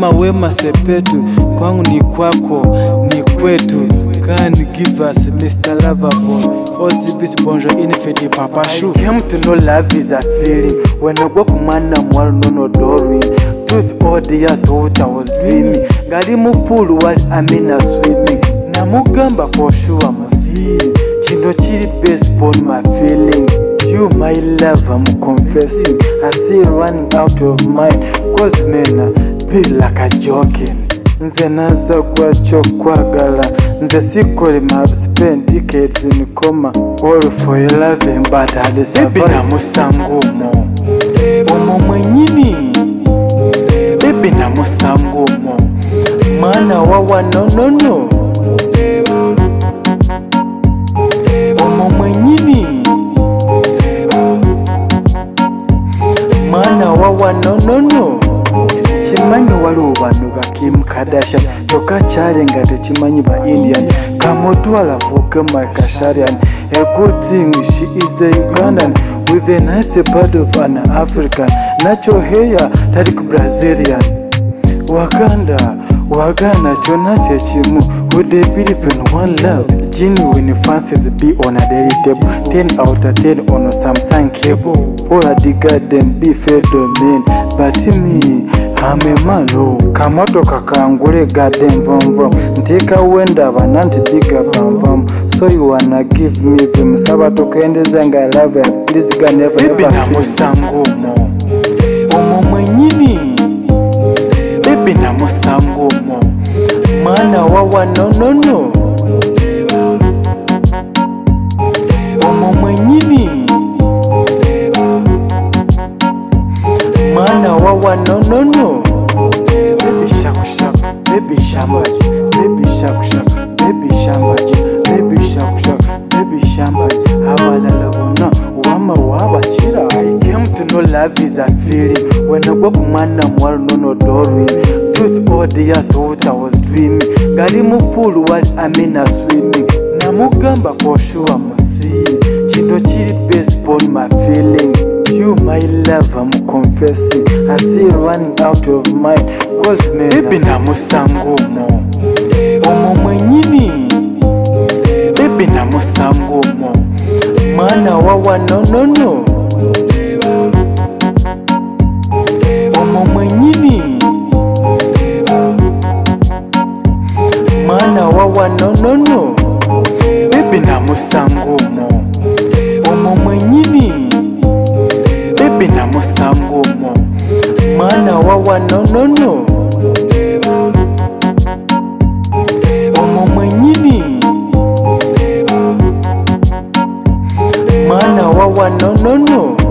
Wema Sepetu, kwangu ni kwako, ni kwetu. Can give us Mr. Loverboy, Ozibis Bonjour Infinity Papa Shoe. Came to know love is a feeling. When I go kumana mwalo no dorin. Truth all the year thought I was dreaming. Gali mupulu while I'm in a swimming. Namugamba for sure I'm seeing. Chino chiri best on my feeling. You my love I'm confessing. I see running out of mind. Cause mena be like a joking. Nze naza kwacho kwagala. Nze sikole I've spent decades in coma. All for your loving but I had survived. Baby na musangumo Omo mwenyini Baby na musangumo Mana wawa no no no Omo mwenyini Mana wawa no no no Chimanyi waliwo bano ba Kim Kardashian Toka chale nga techimanyi ba Indian Kamotwala fuke my Kasharian. A good thing she is a Ugandan with a nice part of an African. Natural hair tarik Brazilian. Wagana chona chechimu. Would they believe in one love? Genuine fancies be on a daily table. 10 out of 10 on a Samsung cable. Or a garden be fair domain. But me, I'm a malo. Kamoto kakangure garden vom vom. Nteka wenda bananti bigger vom vom. So you wanna give me them sabato kende zanga love it. This guy never Baby ever na musangumo Omo mwenyini Baby na musangumo Mana wawa no no no Omo mwenyini Mana wawa no no no Baby shaku shaku, baby shambaji, baby shaku shaku, baby shambaji, baby shaku shaku, baby shambaji. Abalala bona wama wabachira. I came to know love is a feeling. When I go kumana mwalo no dorin. Truth all the year thought I was dreaming. Gali mupulu while I'm in a swimming. Namugamba for sure I'm seeing. Chino chiri based on my feeling. You my love I'm confessing. I see running out of mind. Cause me Baby na musangumo Omo mwenyini Baby na musangumo Mana wawa no no no Omo mwenyini Mana wawa no no no Baby na musangumo Omo mwenyini Baby na musangumo Mana wawa no no no Omo mwenyini Mana wawa no no no